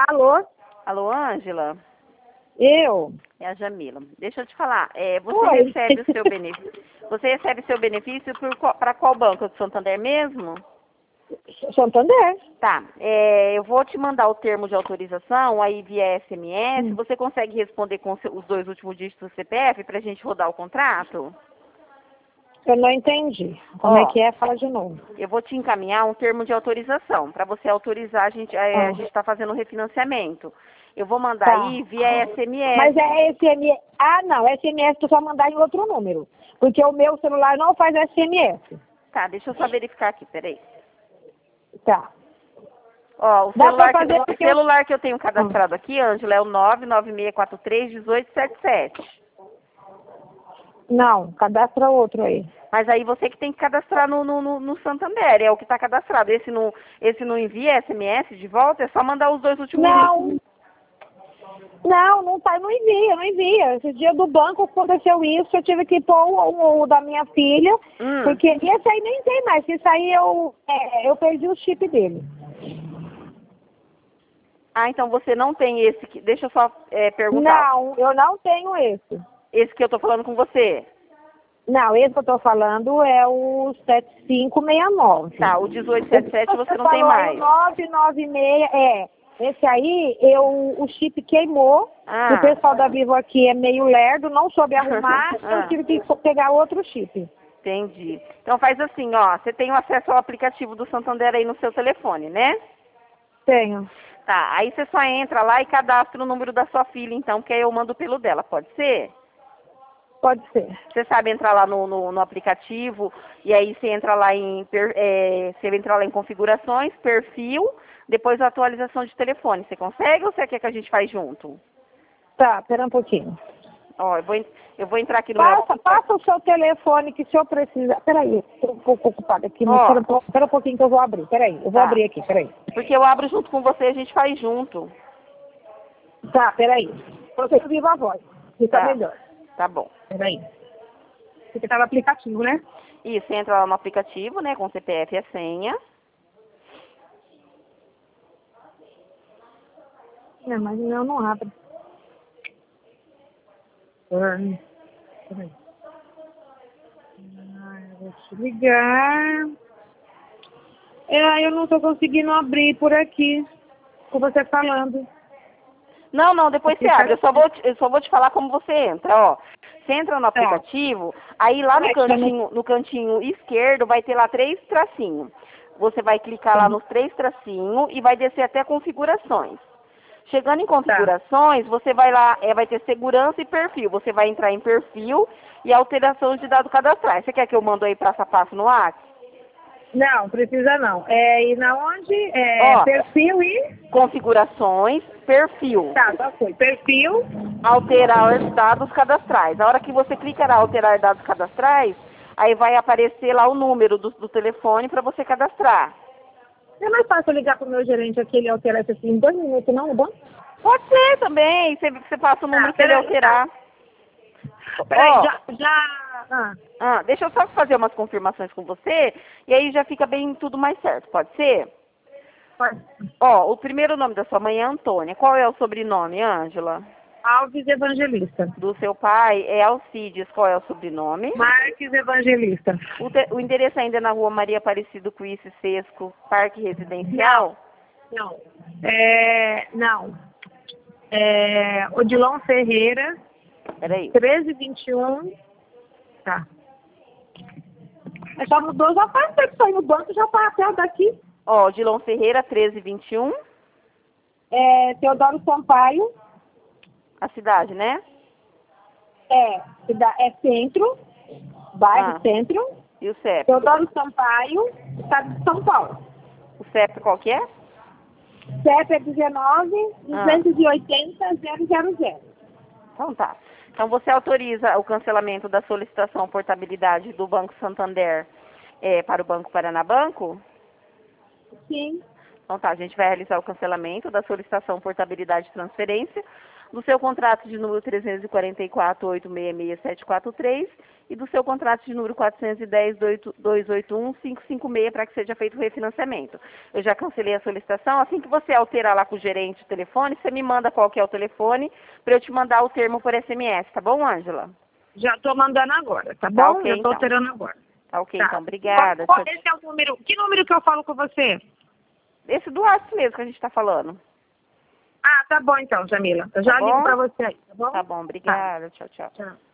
Alô? Alô, Ângela? Eu? É a Jamila. Deixa eu te falar, você Oi. recebe o seu benefício. Você recebe seu benefício para qual banco? Do Santander mesmo? Santander. Tá. Eu vou te mandar o termo de autorização aí via SMS. Você consegue responder com os dois últimos dígitos do CPF para a gente rodar o contrato? Eu não entendi. Como é que é? Fala de novo. Eu vou te encaminhar um termo de autorização. Para você autorizar, a gente está fazendo o refinanciamento. Eu vou mandar Tá. aí via SMS. Mas é SMS. Ah, não. SMS tu só mandar em outro número. Porque o meu celular não faz SMS. Tá, deixa eu só verificar aqui, peraí. Tá. Ó, o Dá pra celular, fazer o celular que eu tenho cadastrado aqui, Ângela, é o 996431877. Não, cadastra outro aí. Mas aí você que tem que cadastrar no Santander, é o que está cadastrado. Esse não envia SMS de volta, é só mandar os dois últimos. Não tá, não envia. Esse dia do banco aconteceu isso, eu tive que pôr o da minha filha, porque esse aí nem tem mais. Esse aí eu perdi o chip dele. Ah, então você não tem esse que. Deixa eu só perguntar. Não, eu não tenho esse. Esse que eu tô falando com você. Não, esse que eu tô falando é o 7569. Tá, o 1877 você não tem falou mais. Aí, o 996, esse aí, o chip queimou. O pessoal da Vivo aqui é meio lerdo, não soube arrumar, eu tive que pegar outro chip. Entendi. Então faz assim, ó, você tem o acesso ao aplicativo do Santander aí no seu telefone, né? Tenho. Tá, aí você só entra lá e cadastra o número da sua filha, então, que aí eu mando pelo dela, pode ser? Pode ser. Você sabe entrar lá no aplicativo, e aí você entra lá em configurações, perfil, depois a atualização de telefone. Você consegue ou você quer que a gente faz junto? Tá, espera um pouquinho. Ó, eu vou entrar aqui no meu... Passa o seu telefone que se eu precisar... Peraí, estou um pouco ocupada aqui, mas espera um pouquinho que eu vou abrir. Peraí, eu vou abrir aqui, peraí. Porque eu abro junto com você e a gente faz junto. Tá, peraí. Você viva a voz, fica melhor. Tá bom. Peraí. Porque tá no aplicativo, né? Isso, você entra lá no aplicativo, né, com CPF e a senha. Não, mas o meu não abre. Peraí. Eu vou te ligar. Eu não tô conseguindo abrir por aqui, com você falando. Não, depois você abre. Eu só vou te falar como você entra, ó. Você entra no aplicativo, aí lá no cantinho esquerdo vai ter lá 3 tracinhos. Você vai clicar lá nos 3 tracinhos e vai descer até configurações. Chegando em configurações, você vai lá, vai ter segurança e perfil. Você vai entrar em perfil e alteração de dados cadastrais. Você quer que eu mando aí passo a passo no WhatsApp? Não, precisa não. E na onde? Perfil e... Configurações, perfil. Tá, já foi. Perfil. Alterar os dados cadastrais. A hora que você clica em alterar dados cadastrais, aí vai aparecer lá o número do telefone para você cadastrar. É mais fácil ligar pro meu gerente aqui, ele alterar isso assim em 2 minutos, não? Bom? Pode ser também. Você passa o número para ele alterar. Peraí, deixa eu só fazer umas confirmações com você, e aí já fica bem tudo mais certo, pode ser? Pode. Ó, o primeiro nome da sua mãe é Antônia. Qual é o sobrenome, Ângela? Alves Evangelista. Do seu pai é Alcides. Qual é o sobrenome? Marques Evangelista. O endereço ainda é na rua Maria Aparecido Cuíce Sesco, Parque Residencial? Não. Não. Odilon Ferreira. Peraí. 1321. Tá. Já mudou, já faz tempo que no banco, já tá até daqui. Ó, Odilon Ferreira, 1321. Teodoro Sampaio. A cidade, né? É centro, bairro centro. E o CEP? Teodoro Sampaio, estado de São Paulo. O CEP qual que é? CEP é 19-280-000. Então tá. Então você autoriza o cancelamento da solicitação portabilidade do Banco Santander para o Banco Paranabanco? Sim. Então tá, a gente vai realizar o cancelamento da solicitação portabilidade de transferência. do seu contrato de número 344-866-743 e do seu contrato de número 410-281-556 para que seja feito o refinanciamento. Eu já cancelei a solicitação. Assim que você alterar lá com o gerente o telefone, você me manda qual que é o telefone para eu te mandar o termo por SMS, tá bom, Ângela? Já estou mandando agora, tá bom? Tá ok, já estou então. alterando agora. Tá ok, Tá. então. Obrigada. Esse é o número. Que número que eu falo com você? Esse do WhatsApp mesmo que a gente está falando. Ah, tá bom então, Jamila. Eu já ligo para você aí, tá bom? Tá bom, obrigada. Tchau, tchau. Tchau.